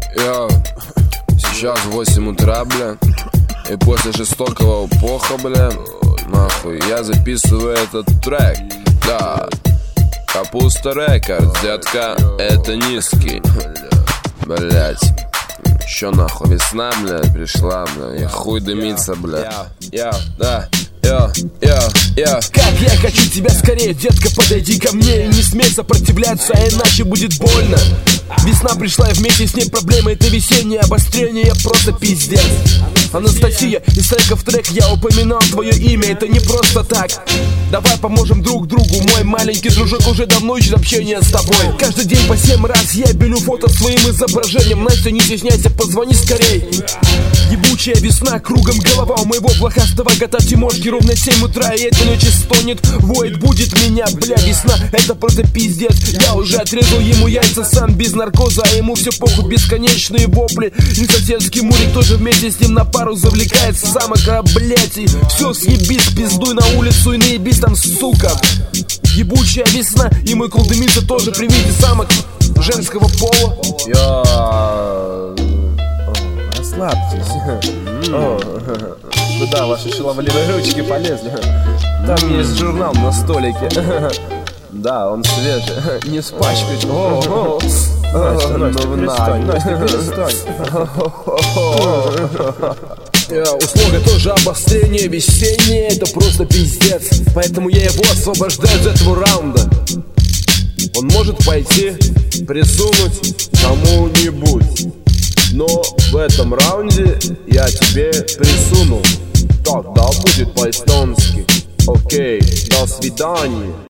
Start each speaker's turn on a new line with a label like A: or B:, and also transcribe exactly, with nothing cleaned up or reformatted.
A: Я сейчас восемь утра, бля, и после жестокого упоха, бля, нахуй, я записываю этот трек. Да, Капуста Рекордс, детка, это низкий. Блять, чё нахуй, весна, бля, пришла, бля, и хуй дымится, бля. Я, да, я, я, я.
B: Как я хочу тебя скорее, детка, подойди ко мне и не смей сопротивляться, иначе будет больно. Весна пришла, и вместе с ней проблемы. Это весеннее обострение, просто пиздец. Анастасия, из трека в трек я упоминал твое имя, это не просто так. Давай поможем друг другу, мой маленький дружок уже давно ищет общение с тобой. Каждый день по семь раз я белю фото своим изображением. Настя, не стесняйся, позвони скорей. Ебучая весна, кругом голова у моего блохастого кота Тимошки. Ровно семь утра, и этой ночи стонет, воет, будет меня. Бля, весна, это просто пиздец. Я уже отрезал ему яйца сам без наркоза, а ему все похуй, бесконечные вопли. И соседский мурик тоже вместе с ним на пару завлекается. Самок, а, блять, и все, съебись, пиздуй на улицу и наебись там, сука. Ебучая весна, и мой колдымится тоже при виде самок женского пола.
C: Я... Расслабьтесь. Ну да, ваши шаловливые ручки полезли. Там есть журнал на столике. Да, он свежий. Не спачкать. Настя, Настя, перестань, Настя, перестань.
B: Услуга тоже обострение, весеннее, это просто пиздец. Поэтому я его освобождаю из этого раунда. Он может пойти присунуть кому-нибудь, но в этом раунде я тебе присуну. Так, да, будет по-эстонски. Окей, до свидания.